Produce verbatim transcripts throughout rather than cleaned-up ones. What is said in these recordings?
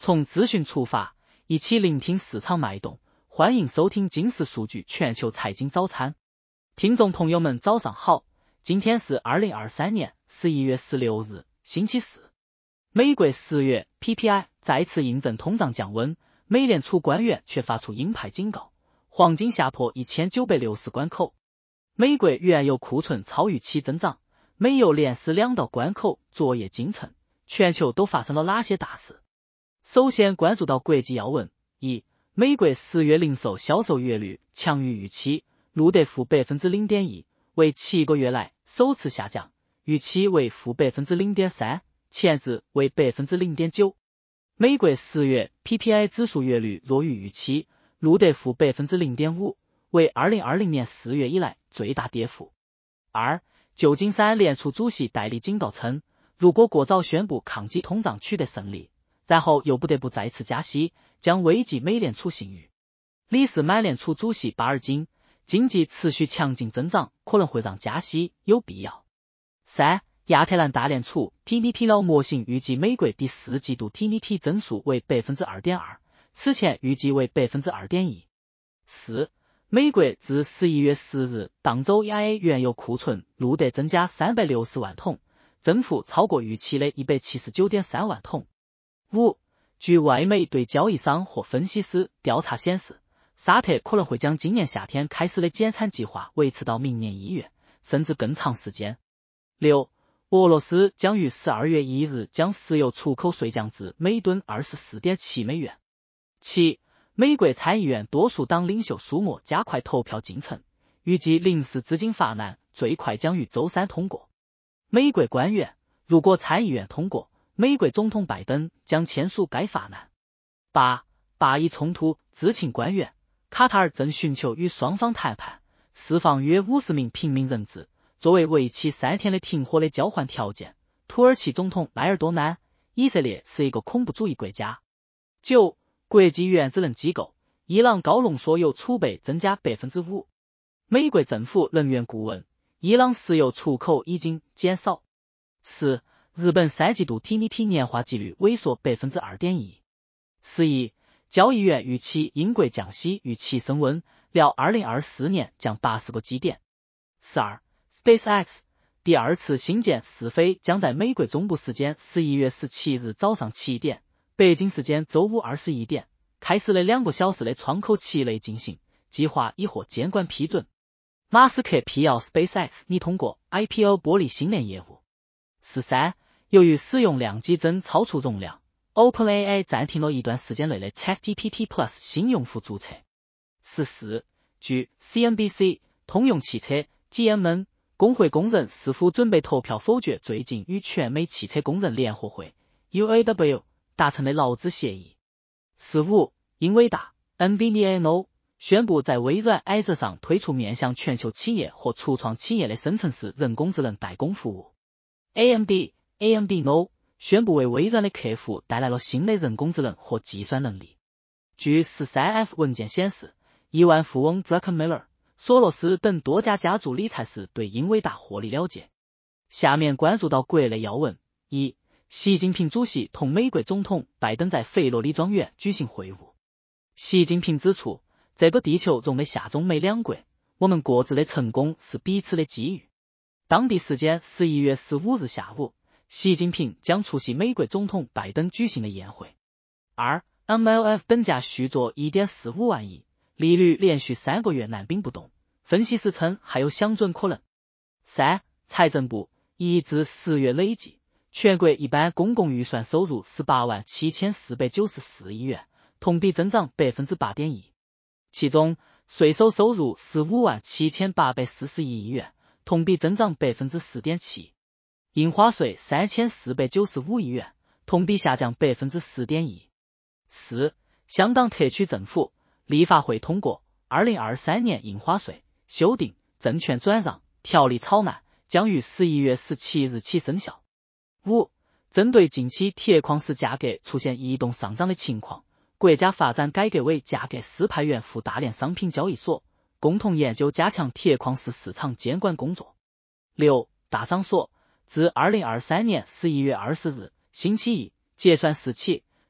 从资讯出发，一起聆听市场脉动，欢迎收听金石数据全球财经早餐。听众朋友们早上好，今天是二零二三年十一月十六日，星期四。美国十月 P P I 再次印证通胀降温，美联储官员却发出鹰派警告，黄金下破一千九百六十关口。美国原油库存超预期增长，美油连失两道关口，昨夜惊沉。全球都发生了哪些大事？首先关注到国际要闻：一、美国十月零售销售月率强于预期，录得负 百分之零点一， 为七个月来首次下降，预期为负 百分之零点三， 前值为 百分之零点九。美国十月 P P I 指数月率弱于预期，录得负 百分之零点五， 为二零二零年四月以来最大跌幅。二、旧金山联储主席戴利警告称，如果过早宣布抗击通胀取得胜利，然后又不得不再次加息，将危及美联储信誉。理事满联储主席巴尔金，经济持续强劲增长可能会让加息有必要。三、亚特兰大联储 T D P 模型预计美国第四季度 T D P 增速为 百分之二点二， 此前预计为 百分之二点一。四、美国自十一月十日当周 I A 原油库存录得增加三百六十万桶，增幅超过预期的 一百七十九点三万桶。五、据外媒对交易商或分析师调查显示，沙特可能会将今年夏天开始的减产计划维持到明年一月，甚至更长时间。六、俄罗斯将于十二月一日将石油出口税降至每吨 二十四点七美元。七、美国参议院多数党领袖苏默加快投票进程，预计临时资金法案最快将于周三通过。美国官员，如果参议院通过，美国总统拜登将签署该法案。八、巴以冲突知情官员，卡塔尔正寻求与双方谈判，释放约五十名平民人质，作为为期三天的停火的交换条件。土耳其总统埃尔多安，以色列是一个恐怖主义国家。九、国际原子能机构，伊朗高浓缩铀储备增加 百分之五。美国政府能源顾问，伊朗石油出口已经减少。十、日本三季度 T D P 年化季率萎缩 百分之二点一。十一、交易员预期英国降息预期升温，料二零二四年降八十个基点。十二、SpaceX 第二次星舰试飞将在美国中部时间十一月十七日早上七点，北京时间周五二十一点，开始了两个小时的窗口期内进行，计划已获监管批准。马斯克辟谣 SpaceX 拟通过 I P O 剥离星链业务。十三、由于使用量激增超出容量， OpenAI 暂停了一段时间内的 ChatGPT Plus 新用户注册。十四、据 C N B C 通用汽车 G M N 工会工人似乎准备投票否决最近与全美汽车工人联合会 U A W 达成的劳资协议。十五、英伟达 N V I D I A 宣布在微软 Azure 上推出面向全球企业或初创企业的生成式人工智能代工服务。A M D A M D No 宣布为微软的客户带来了新的人工智能和计算能力。据 十三 F 文件显示，亿万富翁 Druckenmiller、索罗斯等多家家族理财师对英伟达获利了结。下面关注到国内要闻：一、习近平主席同美国总统拜登在佛罗里庄园举行会晤。习近平指出，这个地球容得下中美两国，我们各自的成功是彼此的机遇。当地时间十一月十五日下午，习近平将出席美国总统拜登举行的宴会。二、M L F 等价续作 一点四五万亿，利率连续三个月难兵不动，分析师称还有降准可能。三、财政部一至十月累计，全国一般公共预算收入十八万七千四百九十四亿元，同比增长 百分之八点一。其中，税收收入十五万七千八百四十一亿元，同比增长 百分之四点七。印花税三千四百九十五亿元，同比下降 百分之四点一。四、香港特区政府立法会通过二零二三年印花税修订证券转让条例草案，将于十一月十七日起生效。五、针对近期铁矿石价格出现异动上涨的情况，国家发展改革委价格司派员赴大连商品交易所，共同研究加强铁矿石市场监管工作。六、大商所自二零二三年十一月二十日星期一结算时起，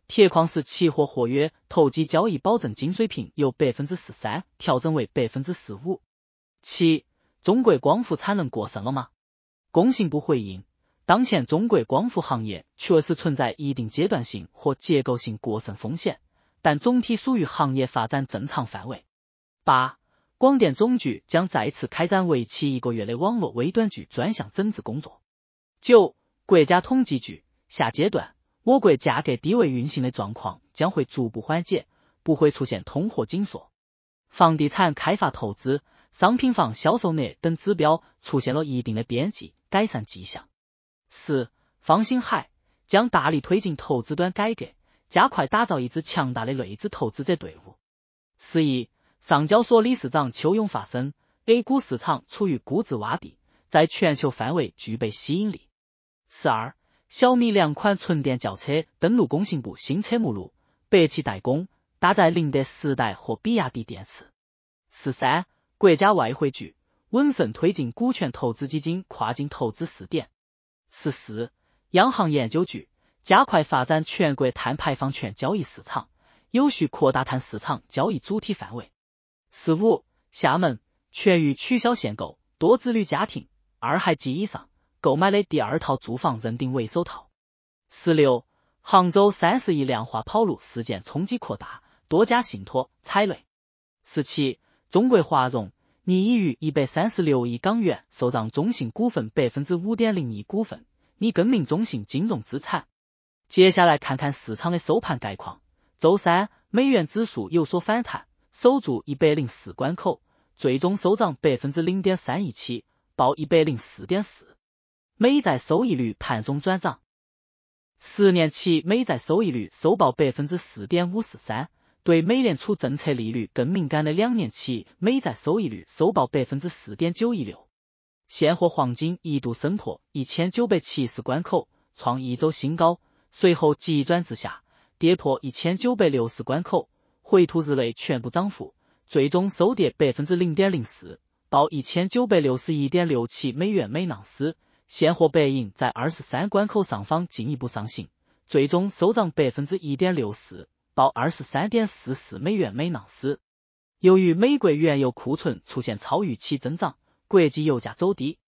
铁矿石期货合约投机交易保证金水平由 百分之十三 调整为 百分之十五。七、中国光伏产能过剩了吗？工信部回应，当前中国光伏行业确实存在一定阶段性或结构性过剩风险，但总体属于行业发展正常范围。八、广电总局将再次开展为期一个月的网络微短剧专项整治工作。九、国家统计局，下阶段我国价格低位运行的状况将会逐步缓解，不会出现通货紧缩。房地产开发投资、商品房销售额等指标出现了一定的边际改善迹象。四、方星海将大力推进投资端改革，加快打造一支强大的类资投资者队伍。十一、上交所理事长邱勇发声 ，A 股市场处于估值洼地，在全球范围具备吸引力。十二、小米两款纯电轿车登陆工信部新车目录，北汽代工，搭载宁德时代和比亚迪电池。十三、国家外汇局稳慎推进股权投资基金跨境投资试点。十四、央行研究局加快发展全国碳排放权交易市场，有序扩大碳市场交易主体范围。十五、厦门全域取消限购，多子女家庭二孩及以上购买的第二套住房认定为首套。十六、杭州三十亿量化跑路事件冲击扩大，多家信托踩雷。十七、中国华融拟已逾一百三十六亿港元收让中信股份 百分之五点零 亿股份，拟更名中信金融资产。接下来看看市场的收盘概况。周三，美元指数有所反弹，守住一百零四关口，最终收涨 百分之零点三一七， 报 一百零四点四。美债收益率盘中转涨，十年期美债收益率收报 百分之四点五四三， 对美联储政策利率更敏感的两年期美债收益率收报 百分之四点九一六。现货黄金一度升破一千九百七十关口，创一周新高，随后急转直下，跌破一千九百六十关口，回吐日内全部涨幅，最终收跌 百分之零点零四， 报 一千九百六十一点六七美元每盎司。现货白银在二十三关口上方进一步上行，最终收涨 百分之一点六四， 报 二十三点四四美元每盎司。由于美国原油库存出现超预期增长，国际油价走低，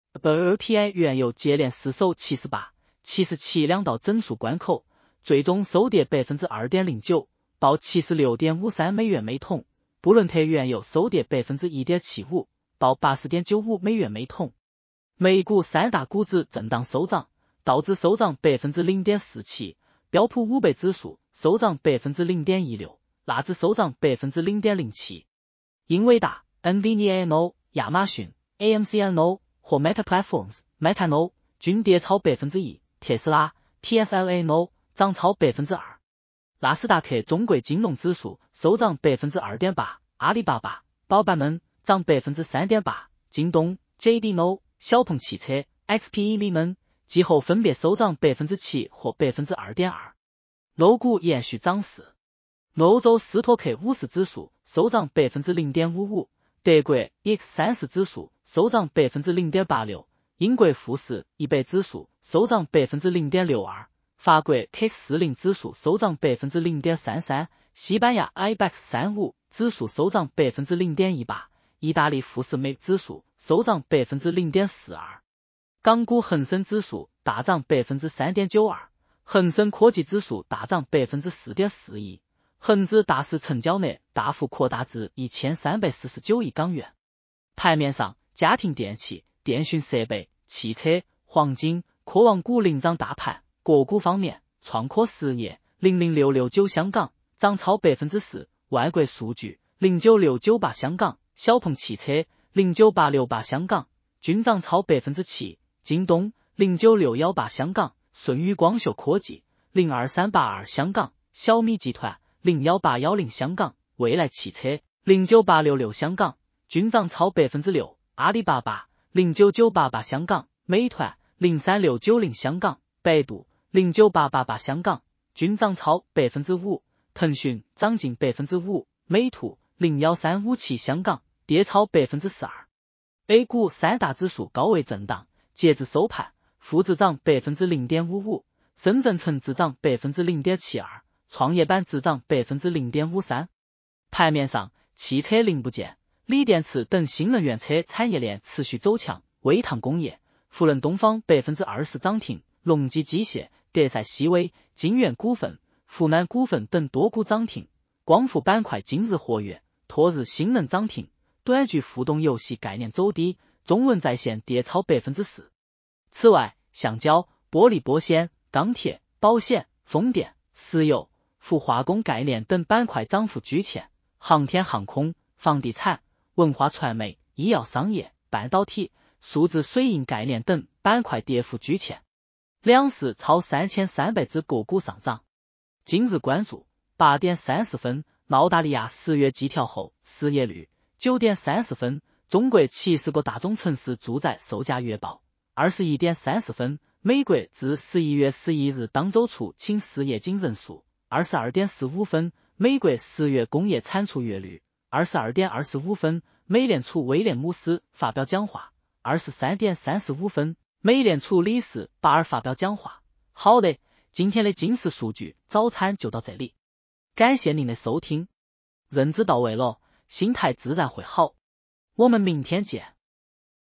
W T I 原油接连失守七十八、七十七两道整数关口，最终收跌 百分之二点零九， 报 七十六点五三美元每桶。布伦特原油收跌 百分之一点七五， 报 八十点九五美元每桶。美股三大股指震荡收涨，道指收涨 百分之零点四七， 标普五百指数收涨 百分之零点一六， 纳指收涨 百分之零点零七。 英伟达、N V I D I A、亚马逊、A M C N O 和 Meta Platforms、Meta N O 均跌超 百分之一， 特斯拉、T S L A N O 涨超 百分之二。 纳斯达克中国金融指数收涨 百分之二点八， 阿里巴巴、宝宝们涨 百分之三点八， 京东、J D N O、小鹏汽车、X P E 们其后分别收涨 百分之七 和 百分之二点二。 欧股延续涨势，欧洲斯托克五十指数收涨 百分之零点五五， 德国 E X 三十指数收涨 百分之零点八六， 英国富时一百指数收涨 百分之零点六二， 法国 K 四十 指数收涨 百分之零点三三， 西班牙 I B E X 三十五 指数收涨 百分之零点一八， 意大利富时美指数收涨 百分之零点四二。 港股恒生指数大涨 百分之三点九二， 恒生科技指数大涨 百分之四点四一， 恒指大市成交额大幅扩大至一千三百四十九亿港元。盘面上，家庭电器、电讯设备、汽车、黄金、科网股领涨大盘。个股方面，创科实业零零六六九香港涨超 百分之四， 外国数据零九六九八香港、小鹏汽车零九八六八香港均涨超 百分之七， 京东零九六一八香港、舜宇光学科技零二三八二香港、小米集团零一八一零香港、蔚来汽车零九八六六香港均涨超 百分之六， 阿里巴巴零九九八八香港、美团零三六九零香港、百度零九八八八香港均涨超 百分之五， 腾讯涨近 百分之五， 美图零一三五七香港跌超 百分之十二。 A 股三大指数高位震荡，截至收盘，沪指涨 百分之零点五五， 深圳成指涨 百分之零点七二， 创业板只涨 百分之零点五三。 盘面上，汽车零部件、锂电池等新能源车产业链持续走强，微烫工业、富能东方 百分之二十 涨停，隆基机械、德赛西微、金源股份、湖南股份等多股涨停。光伏板块今日活跃，拓日新能涨停，短剧互动游戏概念走低，中文在线跌超 百分之四。 此外，橡胶、玻璃玻纤、钢铁、保险、风电、石油、氟化工概念等板块涨幅居前，航天航空、房地产、文化传媒、医药商业、半导体、数字水银概念等板块跌幅居前。两市超三千三百只个股上涨。今日关注八点三十分，澳大利亚十月季调后失业率；九点三十分，中国七十个大中城市住宅售价月报；二十一点三十分，美国自十一月十一日当周初请失业金人数；二十二点十五分，美国十月工业产出月率；二十二点二十五分，美联储威廉姆斯发表讲话；二十三点三十五分，美联储理事巴尔发表讲话。好的，今天的金石数据早餐就到这里，感谢您的收听，认知到位了，心态自然会好。我们明天见。